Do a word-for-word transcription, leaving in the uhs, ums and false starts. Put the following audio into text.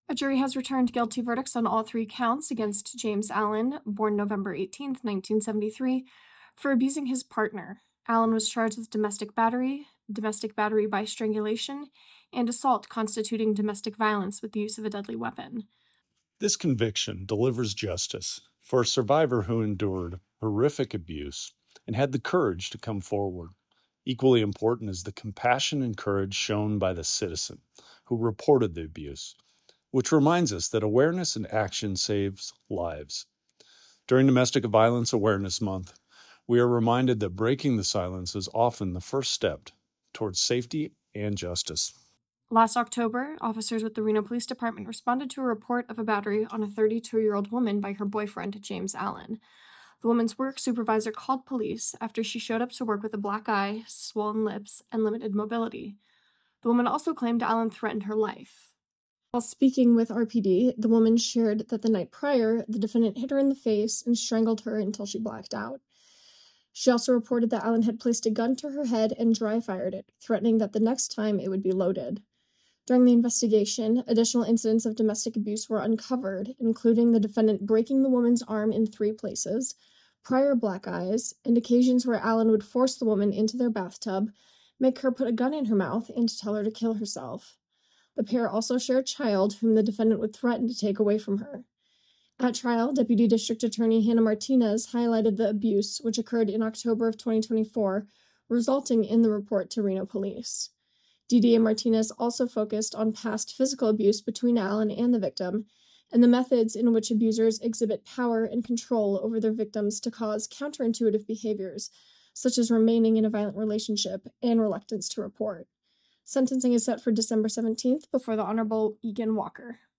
A jury has returned guilty verdicts on all three counts against James Allen, born November eighteenth, nineteen seventy-three, for abusing his partner. Allen was charged with domestic battery, domestic battery by strangulation, and assault constituting domestic violence with the use of a deadly weapon. This conviction delivers justice for a survivor who endured horrific abuse and had the courage to come forward. Equally important is the compassion and courage shown by the citizen who reported the abuse, which reminds us that awareness and action saves lives. During Domestic Violence Awareness Month, we are reminded that breaking the silence is often the first step towards safety and justice. Last October, officers with the Reno Police Department responded to a report of a battery on a thirty-two-year-old woman by her boyfriend, James Allen. The woman's work supervisor called police after she showed up to work with a black eye, swollen lips, and limited mobility. The woman also claimed Allen threatened her life. While speaking with R P D, the woman shared that the night prior, the defendant hit her in the face and strangled her until she blacked out. She also reported that Allen had placed a gun to her head and dry-fired it, threatening that the next time it would be loaded. During the investigation, additional incidents of domestic abuse were uncovered, including the defendant breaking the woman's arm in three places, prior black eyes, and occasions where Allen would force the woman into their bathtub, make her put a gun in her mouth, and tell her to kill herself. The pair also share a child whom the defendant would threaten to take away from her. At trial, Deputy District Attorney Hannah Martinez highlighted the abuse, which occurred in October of twenty twenty-four, resulting in the report to Reno Police. D D A Martinez also focused on past physical abuse between Allen and the victim, and the methods in which abusers exhibit power and control over their victims to cause counterintuitive behaviors, such as remaining in a violent relationship and reluctance to report. Sentencing is set for December seventeenth before the Honorable Egan Walker.